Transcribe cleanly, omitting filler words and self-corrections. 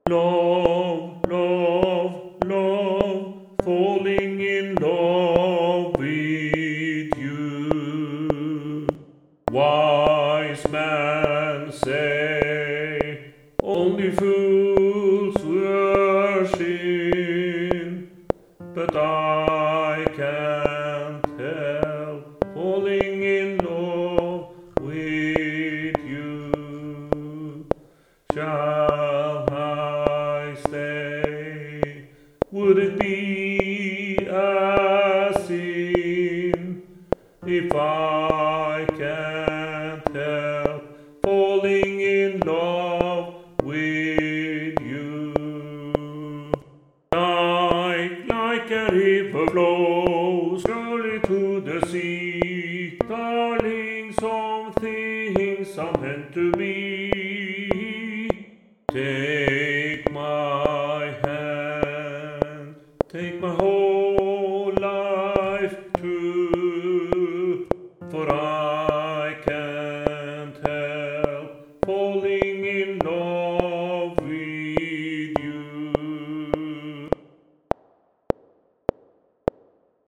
Love, love, love, falling in love with you. Wise men say only fools worship, but I can't help falling in love with you. Shall I stay? Would it be a sin if I can't help falling in love with you? Like a river flows surely to the sea, darling, some things are meant to be. Take my hand, take my whole life too, for